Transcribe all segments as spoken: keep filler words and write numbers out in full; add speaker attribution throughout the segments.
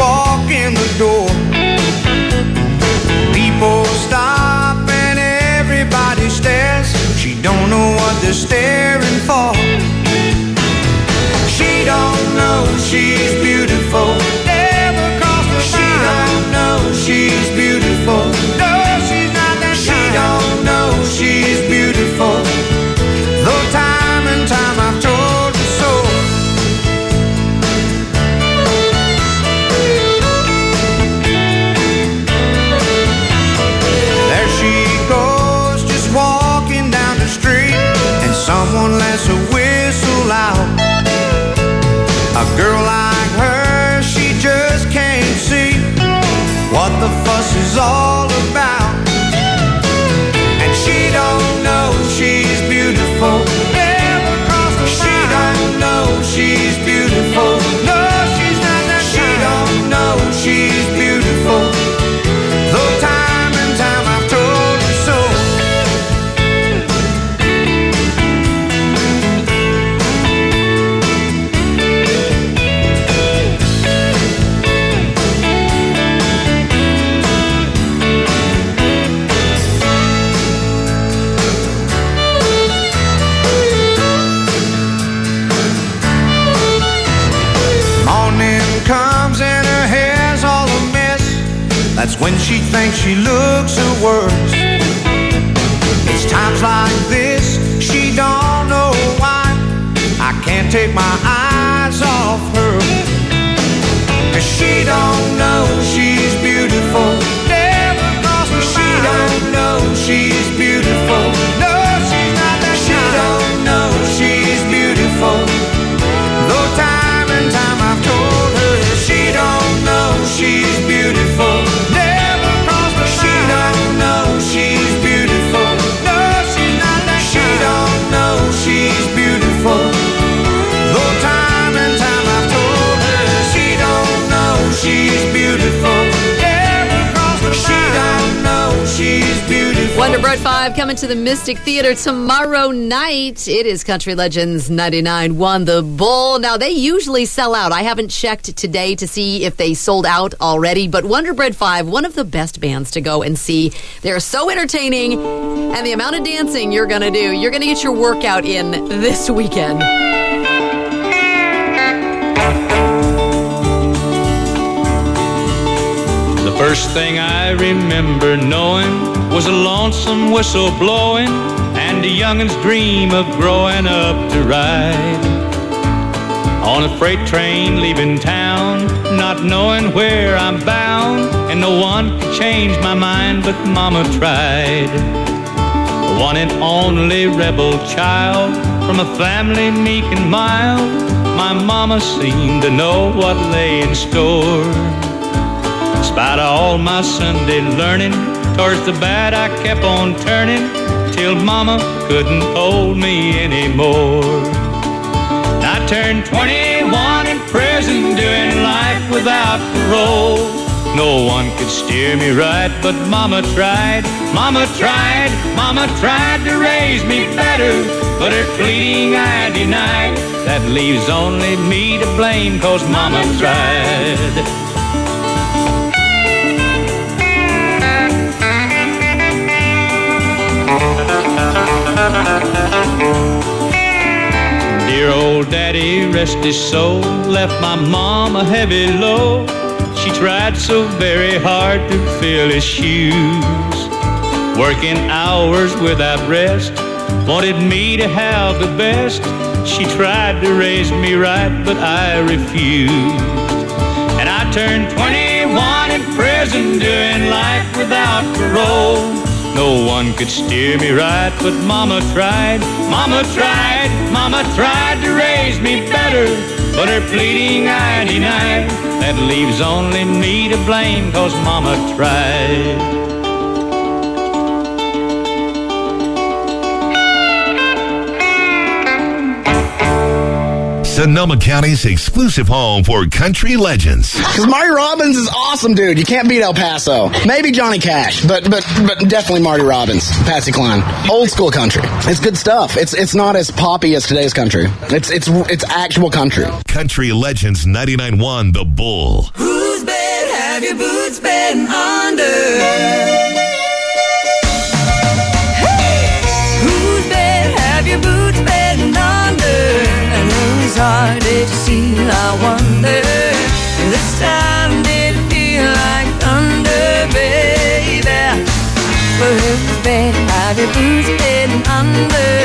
Speaker 1: walk in the door. People stop and everybody stares. She don't know what they're staring for. She don't know she's beautiful. Never crossed her mind. She don't know she's beautiful. No, she's not that kind. She don't know she's beautiful. Though time and time I've told her so. There she goes, just walking down the street, and someone lets a whistle out. A girl like her, she just can't see what the fuss is all about. And she don't know she's beautiful. Never crossed her mind. She don't know she's beautiful. No, she's not that kind. She don't know she's beautiful. Though time and time I've told her so. Comes and her hair's all a mess. That's when she thinks she looks her worst. It's times like this she don't know why I can't take my eyes off her. 'Cause she don't know she's beautiful. Never crossed her mind. She don't know she's beautiful. No, she's not that kind. She don't know she's beautiful. Though time and time I've told her she don't know she's beautiful. Never crossed her mind. She don't know she's beautiful. No, she's not that kind. She don't know she's beautiful. Though time and time I've told her she don't know she's beautiful. Never crossed her mind. She don't know she's beautiful.
Speaker 2: Wonderbird five coming to the Mystic Theater tomorrow night. It is Country Legends ninety-nine point one The Bull. Now, they usually sell out. I haven't checked today to see if they sold out already, but Wonderbread five, one of the best bands to go and see. They're so entertaining, and the amount of dancing you're going to do, you're going to get your workout in this weekend.
Speaker 3: The first thing I remember knowing was a lonesome whistle blowing and a youngin's dream of growing up to ride on a freight train leaving town, not knowing where I'm bound, and no one could change my mind but Mama tried. The one and only rebel child from a family meek and mild, my Mama seemed to know what lay in store. In spite of all my Sunday learning, towards the bad I kept on turning, till Mama couldn't hold me anymore. I turned twenty-one in prison, doing life without parole. No one could steer me right, but Mama tried, Mama tried, Mama tried to raise me better, but her pleading I denied. That leaves only me to blame, 'cause Mama tried. Dear old daddy, rest his soul, left my mom a heavy load. She tried so very hard to fill his shoes, working hours without rest, wanted me to have the best. She tried to raise me right, but I refused. And I turned twenty-one in prison, doing life without parole. No one could steer me right, but Mama tried, Mama tried, Mama tried to raise me better, but her pleading I denied. That leaves only me to blame, 'cause Mama tried.
Speaker 4: Sonoma County's exclusive home for country legends.
Speaker 5: Because Marty Robbins is awesome, dude. You can't beat El Paso. Maybe Johnny Cash, but but but definitely Marty Robbins, Patsy Cline. Old school country. It's good stuff. It's it's not as poppy as today's country. It's it's it's actual country.
Speaker 4: Country Legends ninety-nine point one The Bull.
Speaker 1: Who's been
Speaker 6: have your boots been under? Whose bed have your boots been under? And whose heart did you see, I wonder? This time did it feel like thunder, baby? But whose bed have your boots been under?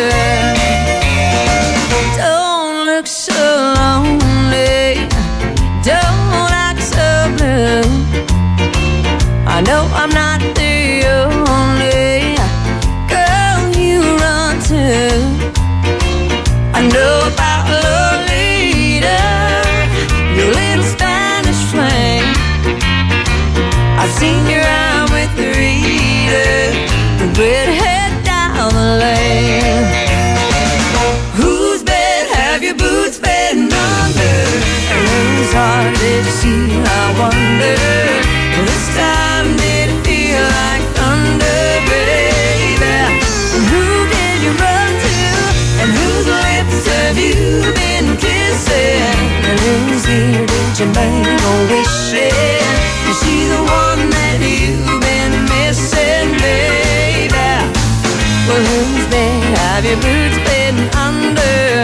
Speaker 6: Don't look so lonely, don't act so blue. I know I'm not the only girl you run to. I know about Lolita, your little Spanish flame. I've seen your eye with Rita, the redhead down the lane. Whose bed have your boots been under? And whose heart did you see, I wonder? This time did it feel like thunder, baby? And who did you run to? And whose lips have you been kissing? And whose ear did you make a wish in? Is she the one that you've been missing, baby? Well, whose bed have your boots been under?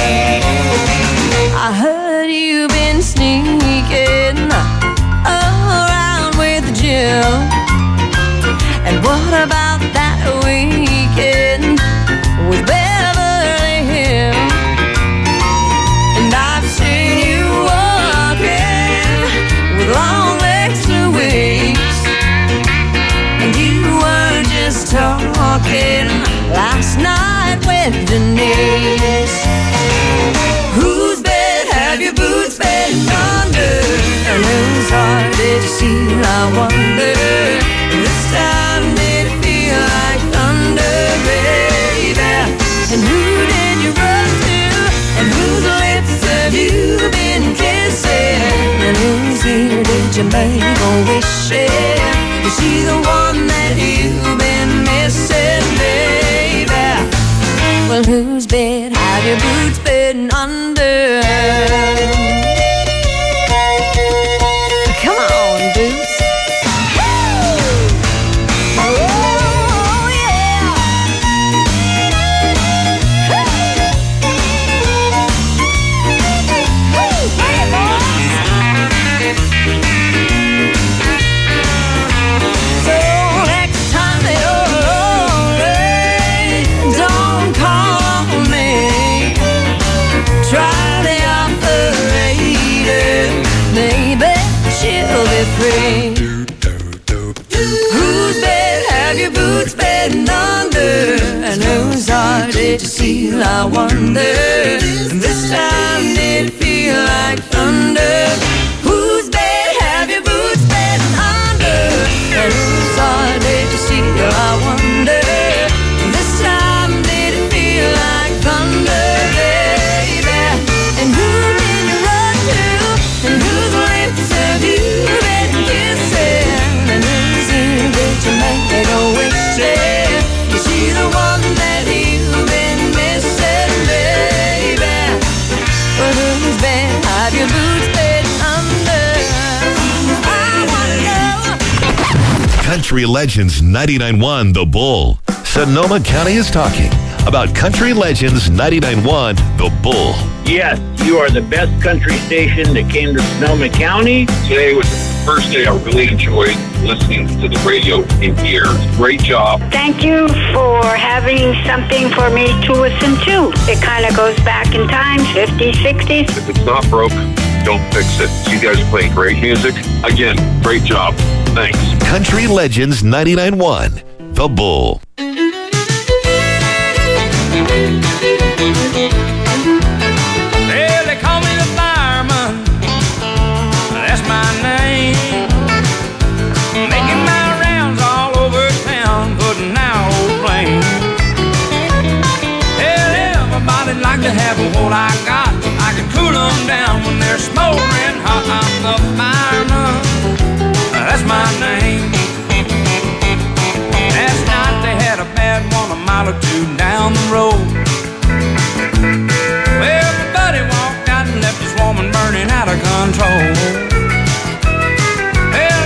Speaker 6: I heard you've been sneaking around with Jim. And what about that weekend with Beverly Hills? And I've seen you walking with long legs Louise, and you were just talking last night with Denise. Whose bed have your boots been under? And whose heart did you see, I wonder? This time did it feel like thunder, baby? And who did you run to? And whose lips have you been kissing? And whose ear did you make a wish in? Is she the one that you've been missing, baby? Well, whose bed have your boots been under? Come on, Boots. Oh, yeah. Hey, boys. So next time you're lonely, don't call on me. Try the operator, maybe she'll be free. Whose bed have your boots been under? And whose heart did you seal, I wonder? This time did it feel like thunder? Whose bed have your boots been under? And whose heart did you seal, I wonder? This time did it feel like thunder, baby? And who did you run to? And whose lips have you been kissing? And whose ear did you make a wish in? Is she the one that you've been missing, baby? Well, whose bed have your boots been under? I wanna know.
Speaker 4: Country Legends ninety-nine point one The Bull. Sonoma County is talking about Country Legends ninety-nine point one The Bull.
Speaker 7: Yes, you are the best country station that came to Sonoma County.
Speaker 8: Today was the first day I really enjoyed listening to the radio in here. Great job.
Speaker 9: Thank you for having something for me to listen to. It kind of goes back in time, fifties, sixties.
Speaker 8: If it's not broke, don't fix it. You guys play great music. Again, great job. Thanks.
Speaker 4: Country Legends ninety-nine point one The Bull.
Speaker 3: Well, they call me the fireman. That's my name. Making my rounds all over town, putting out old flames. Hell, everybody like to have what I got. I can cool them down when they're smoldering hot. I'm the fireman. That's my name. Last night they had a bad one a mile or two down the road. Well, my buddy walked out and left his woman burning out of control. Well,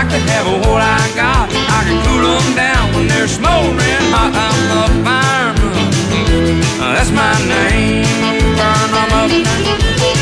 Speaker 3: like to have what I got. I can cool them down when they're smoldering hot. I'm the fireman, uh, that's my name. Burn them up now.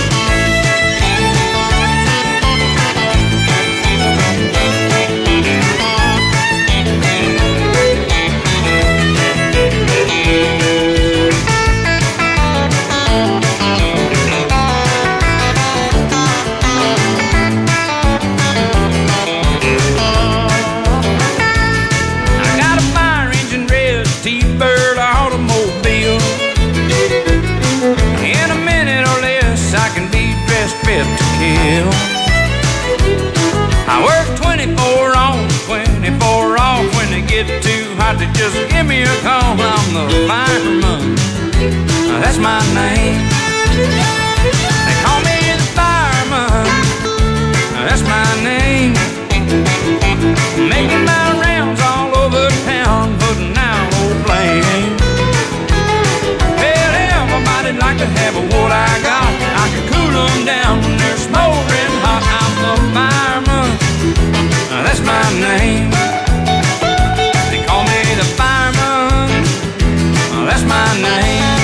Speaker 3: I work twenty-four on, twenty-four off. When they get too hot, they just give me a call. I'm the fireman, uh, that's my name. They call me the fireman, uh, that's my name. Making my rounds all over town, putting out old flames. Well, everybody'd like to have what I got. I can cool them down when they're smoldering hot. I'm the fireman, uh, that's my name. They call me the fireman, uh, that's my name.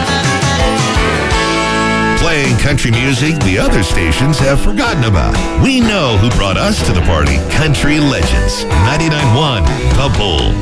Speaker 4: Playing country music the other stations have forgotten about. We know who brought us to the party. Country Legends, ninety-nine point one, The Bull.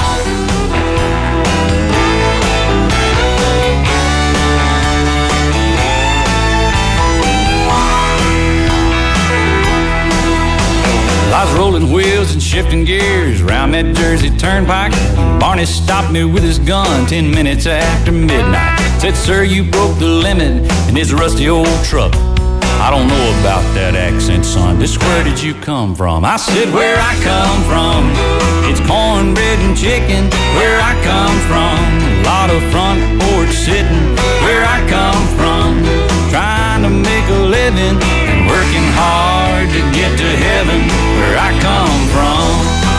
Speaker 3: I was rolling wheels and shifting gears round that Jersey turnpike. Barney stopped me with his gun ten minutes after midnight. Said, sir, you broke the limit in this rusty old truck. I don't know about that accent, son. Just where did you come from? I said, where I come from, it's cornbread and chicken. Where I come from, a lot of front porch sitting. Where I come from, trying to make a living and working hard to get to heaven. Where I come from,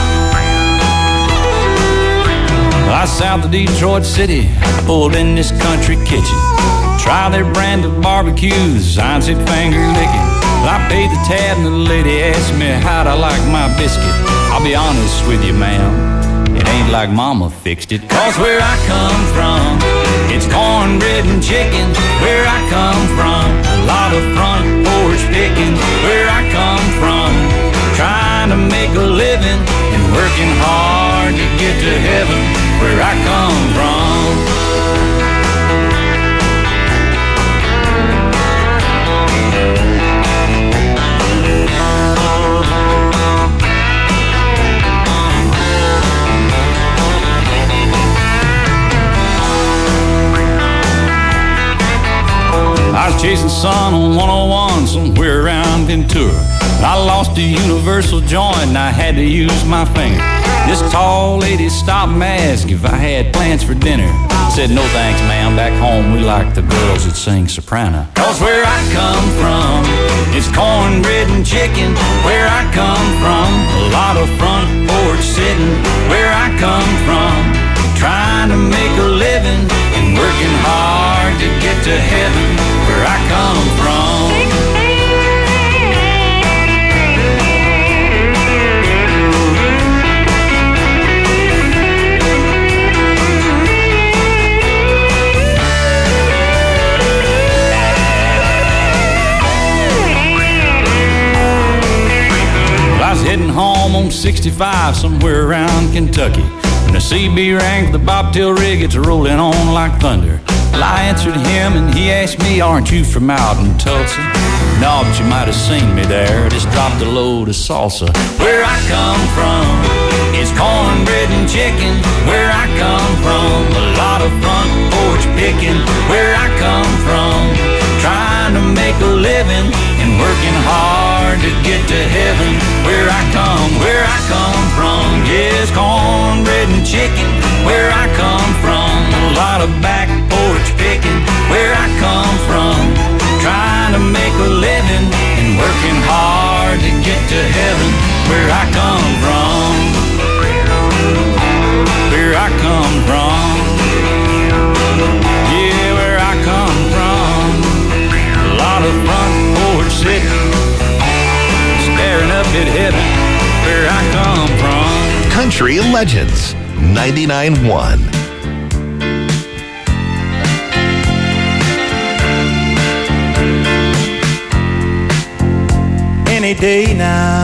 Speaker 3: I south of Detroit City, pulled in this country kitchen. Try their brand of barbecues, I said finger licking. I paid the tab and the lady asked me how'd I like my biscuit. I'll be honest with you, ma'am, it ain't like mama fixed it. Cause where I come from, it's cornbread and chicken. Where I come from, a lot of front porch picking. Where I come from, trying to make a living and working hard to get to heaven. Where I come from. I was chasing sun on one oh one somewhere around Ventura. I lost a universal joint and I had to use my finger. This tall lady stopped and asked if I had plans for dinner. I said, no thanks, ma'am. Back home we like the girls that sing soprano. Cause where I come from, it's cornbread and chicken. Where I come from, a lot of front porch sitting. Where I come from, trying to make a living and working hard to get to heaven. Where I come from. I was heading home on sixty-five somewhere around Kentucky when the C B rang for the bobtail rig. It's rolling on like thunder. Well, I answered him and he asked me, aren't you from out in Tulsa? No, but you might have seen me there. Just dropped a load of salsa. Where I come from, it's cornbread and chicken. Where I come from, a lot of front porch picking. Where I come from, trying to make a living and working hard to get to heaven. Where I come, where I come from, yes, cornbread and chicken. Where I come from, a lot of back porch picking. Where I come from, trying to make a living and working hard to get to heaven. Where I come from, where I come from.
Speaker 4: Country Legends ninety-nine point one.
Speaker 1: Any day now,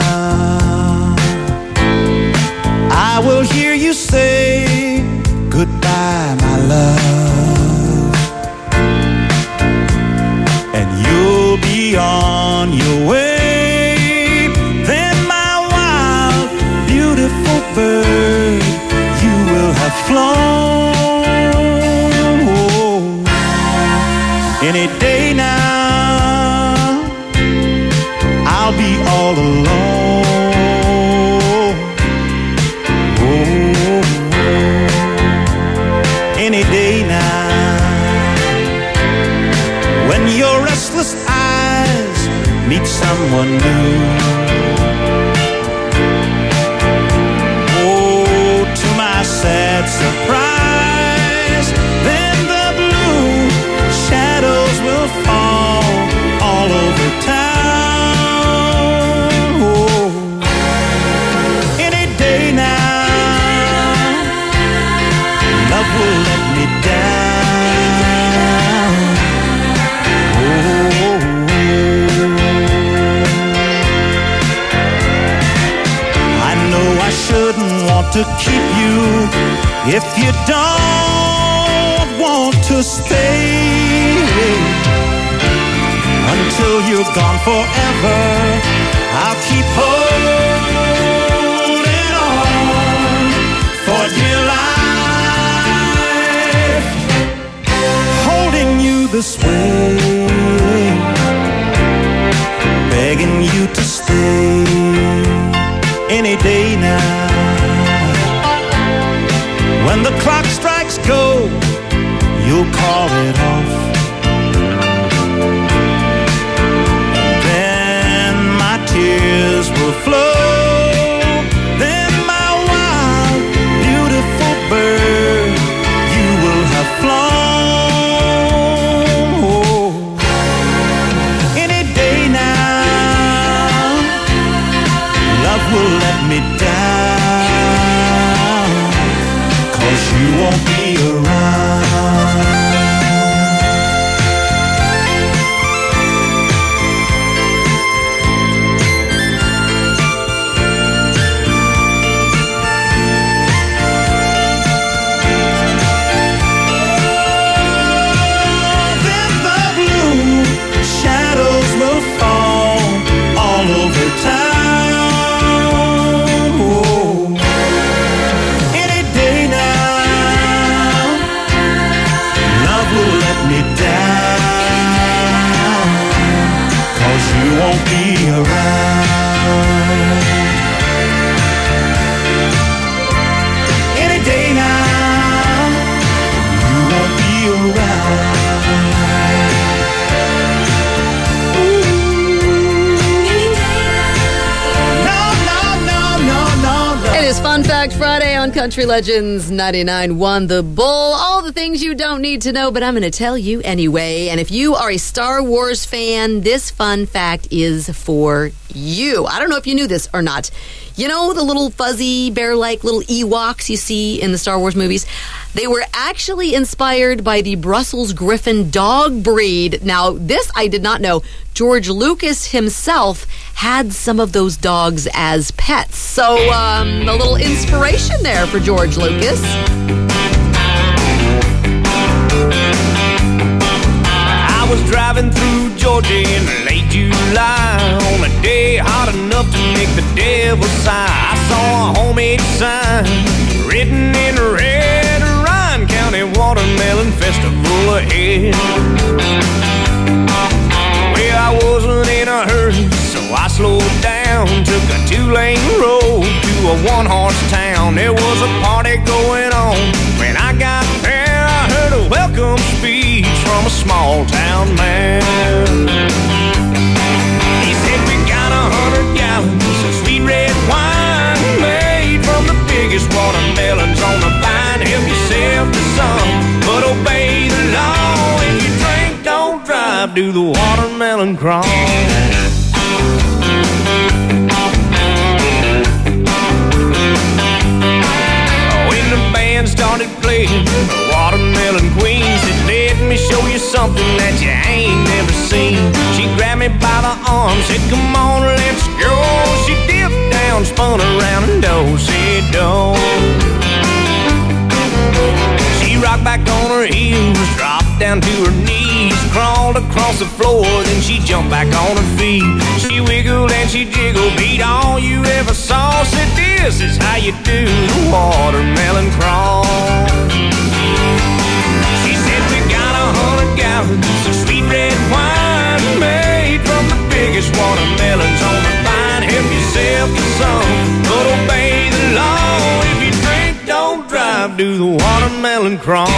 Speaker 1: I will hear you say goodbye, my love, and you'll be on your way. Then my wild, beautiful bird, you will have flown. Oh, any day now, I'll be all alone. Oh, any day now, when your restless eyes meet someone new. Oh, to my sad surprise, then the blue shadows will fall all over town. Will let me down. Oh, I know I shouldn't want to keep you if you don't want to stay. Until you're gone forever, I'll keep holding on for dear life. This way, begging you to stay any day now. When the clock strikes go, you'll call it off. And then my tears will flow. Then my wild, beautiful bird, you will have flown. Will let me down, 'cause you won't be around. Then the blue shadows will fall all over town. You won't be around any day now. You won't be around. Ooh. Any day now. No, no, no, no, no, no.
Speaker 2: It is Fun Fact Friday on Country Legends ninety-nine point one The Bull. All the things you don't need to know, but I'm going to tell you anyway. And if you are a Star Wars fan, this fun fact is for you. I don't know if you knew this or not. You know the little fuzzy bear-like little Ewoks you see in the Star Wars movies? They were actually inspired by the Brussels Griffon dog breed. Now, this I did not know. George Lucas himself had some of those dogs as pets. So, um, a little inspiration there for George Lucas.
Speaker 1: I was driving through Georgia in late July on a day hot enough to make the devil sigh. I saw a homemade sign written in red, Ryan County Watermelon Festival ahead. Well, I wasn't in a hurry, so I slowed down, took a two-lane road to a one-horse town. There was a party going on. When I got there, I heard a welcome speech from a small-town man. He said, we got a hundred gallons of sweet red wine made from the biggest watermelons on the vine. Help yourself to some, but obey the law. If you drink, don't drive, do the watermelon crawl.
Speaker 10: bed. The watermelon queen said, let me show you something that you ain't never seen. She grabbed me by the arm, said, come on, let's go. She dipped down, spun around, and do-si-do. She rocked back on her heels, dropped down to her knees, crawled across the floor, then she jumped back on her feet. She wiggled and she jiggled, beat all you ever saw. Said, this is how you do the watermelon crawl. She said, we got a hundred gallons of sweet red wine made from the biggest watermelons on the vine. Help yourself to some, but obey the law. If you drink, don't drive, do the watermelon crawl.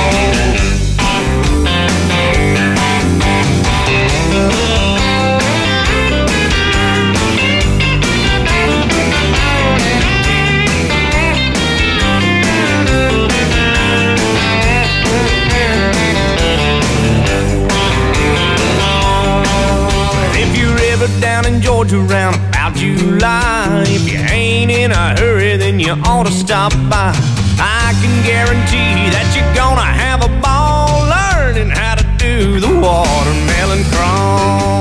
Speaker 10: Down in Georgia round about July, if you ain't in a hurry, then you ought to stop by. I can guarantee that you're gonna have a ball learning how to do the watermelon crawl.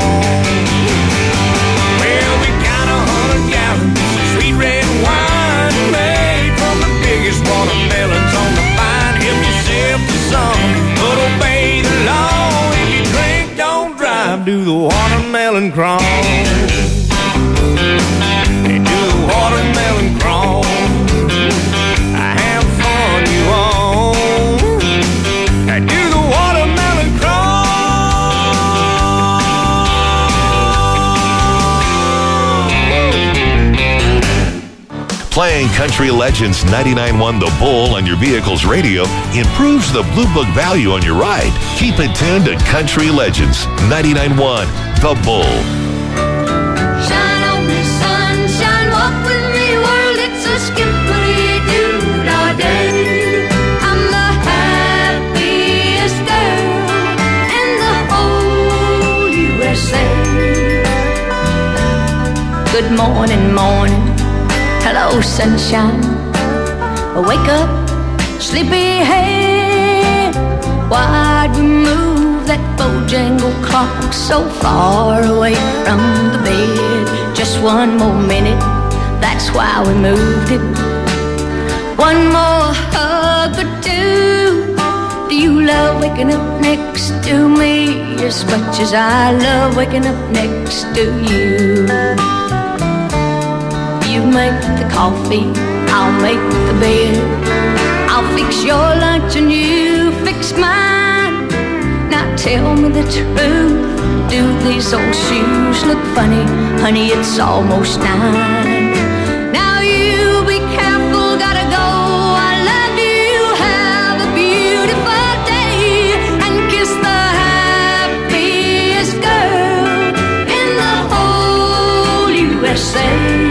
Speaker 10: Well, we got a hundred gallons of sweet red wine made from the biggest watermelons on the vine. Help yourself to some, but obey the law. If you drink, don't drive, do the watermelon crawl. They do the watermelon crawl. Have fun, you all. They do the watermelon crawl.
Speaker 4: Playing Country Legends ninety-nine point one The Bull on your vehicle's radio improves the Blue Book value on your ride. Keep it tuned to Country Legends ninety-nine point one The Bull.
Speaker 6: Shine on me, sunshine, walk with me, world, it's a skippity-doo all day. I'm the happiest girl in the whole U S A. Good morning, morning, hello, sunshine. Wake up, sleepyhead. Why'd we move that Bojangle clock so far away from the bed? Just one more minute, that's why we moved it. One more hug or two. Do you love waking up next to me as much as I love waking up next to you? You make the coffee, I'll make the bed. I'll fix your lunch and you fix mine. Now tell me the truth, do these old shoes look funny? Honey, it's almost nine. Now you be careful, gotta go. I love you, have a beautiful day, and kiss the happiest girl in the whole U S A.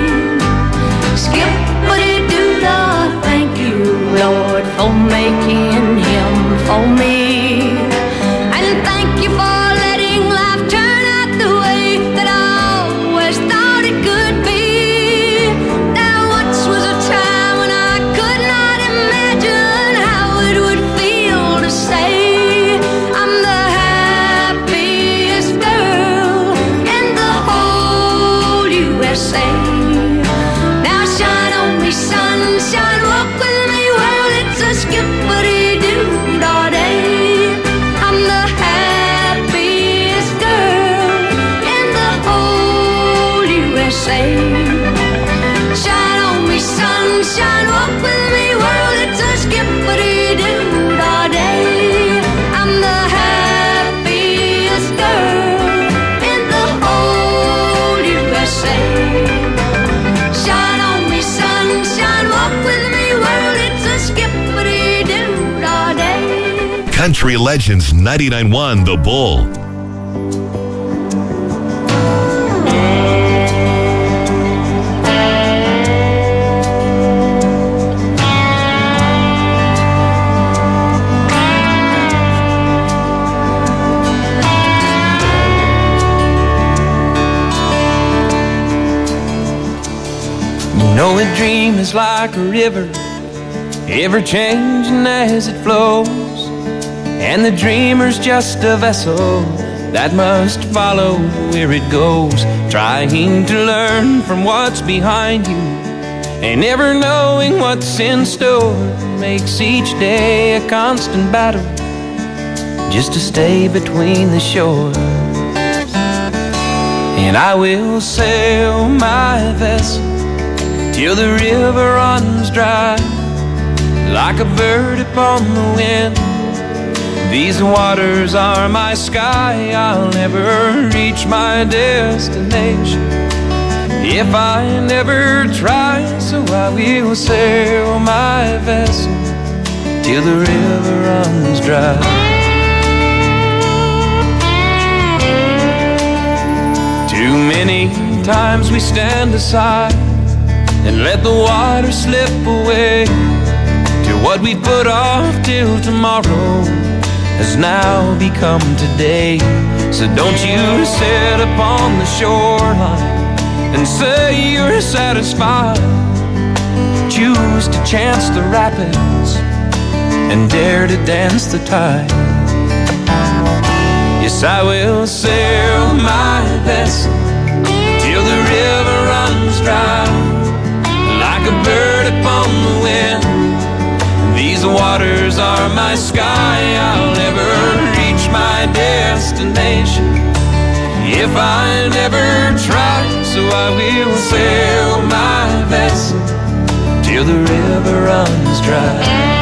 Speaker 6: Skippity-doo-dah, thank you, Lord, for making him for me. And thank you for letting life turn out the way that I always thought it could be. Now once was a time when I could not imagine how it would feel to say I'm the happiest girl in the whole U S A. Sunshine, walk with me, world, it's a skippity-doo all day. I'm the happiest girl in the whole U S A. Shine on me, sunshine, walk with me, world, it's a skippity-doo all day. I'm the happiest girl in the whole U S A.
Speaker 4: Country Legends ninety-nine point one The Bull.
Speaker 10: You know a dream is like a river ever changing as it flows. And the dreamer's just a vessel that must follow where it goes, trying to learn from what's behind you, and never knowing what's in store makes each day a constant battle just to stay between the shores. And I will sail my vessel till the river runs dry, like a bird upon the wind. These waters are my sky, I'll never reach my destination if I never try. So I will sail my vessel till the river runs dry. Too many times we stand aside and let the water slip away to what we put off till tomorrow has now become today. So don't you sit upon the shoreline and say you're satisfied. Choose to chance the rapids and dare to dance the tide. Yes, I will sail my vessel till the river runs dry, like a bird upon the wind. These waters are my sky, I'll never reach my destination if I never try. So I will sail my vessel till the river runs dry.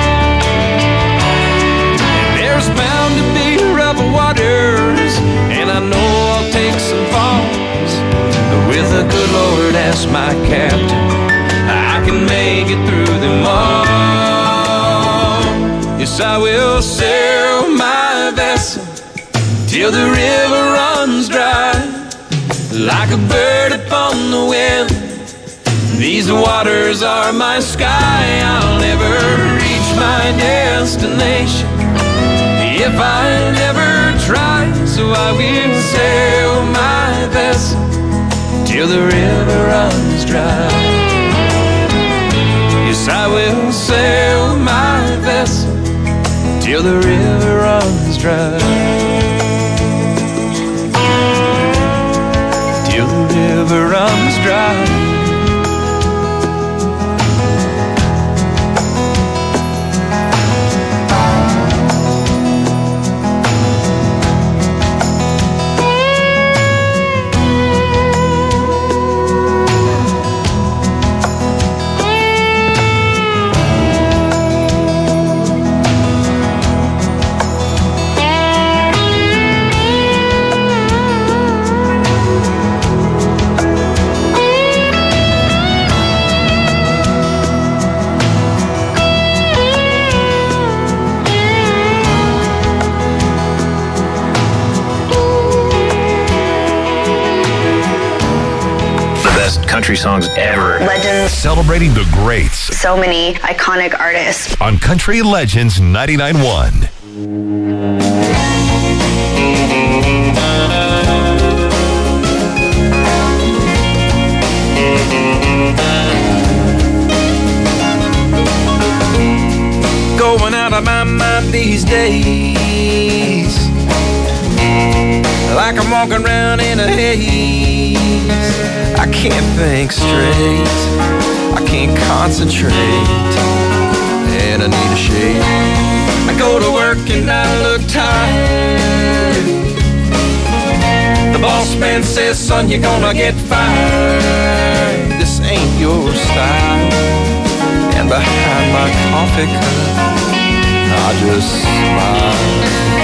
Speaker 10: And there's bound to be rough waters, and I know I'll take some falls, but with the good Lord as my captain, I can make it through them all. Yes, I will sail my vessel till the river runs dry, like a bird upon the wind. These waters are my sky, I'll never reach my destination if I never try. So I will sail my vessel till the river runs dry. Yes, I will sail my vessel till the river runs dry. Till the river runs dry.
Speaker 11: Country songs ever.
Speaker 12: Legends.
Speaker 4: Celebrating the greats.
Speaker 12: So many iconic artists.
Speaker 4: On Country Legends ninety-nine point one.
Speaker 10: Going out of my mind these days, like I'm walking around in a haze. I can't think straight, I can't concentrate, and I need a shade. I go to work and I look tired. The boss man says, son, you're gonna get fired. This ain't your style. And behind my coffee cup, I just smile.